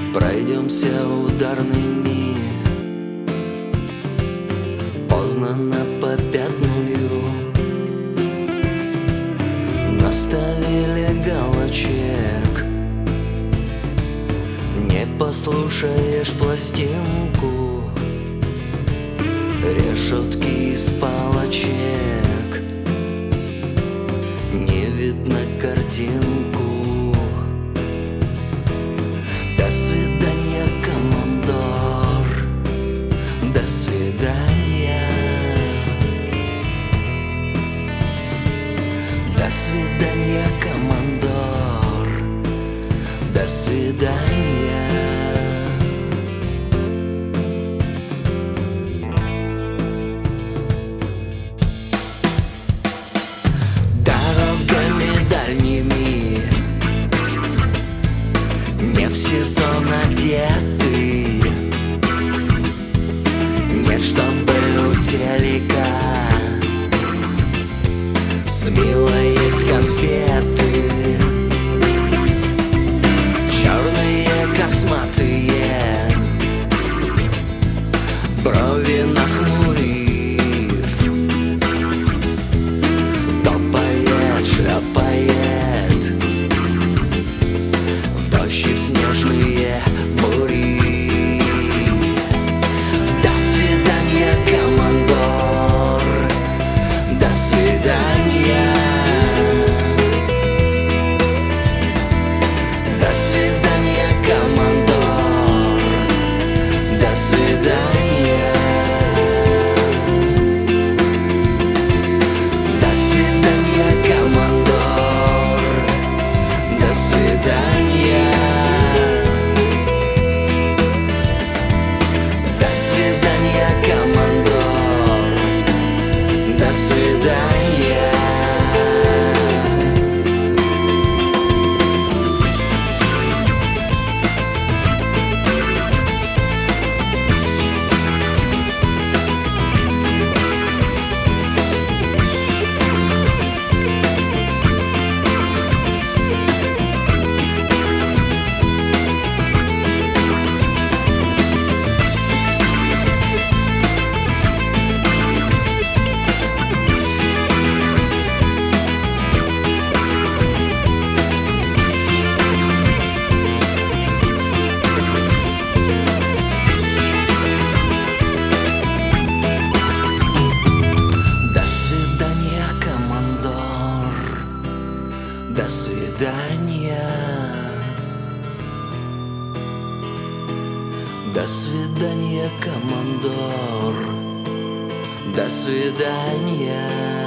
Пройдемся ударными, поздно на попятную. Наставили галочек, не послушаешь пластинку, решетки из палочек, не видно картинку. До свидания, командор, до свидания. До свидания, командор, до свидания. Дорогами дальними, не в сезон одеты, нет, чтобы у телека с милой есть конфеты. Черные косматые, брови нахмурив, топает, шлепает в дождь и в снежные бури. До свидания, командор, до свидания. До свидания, командор, до свидания. До свидания, командор, до свидания. До свидания, командор, до свидания. До свидания. До свидания, командор. До свидания.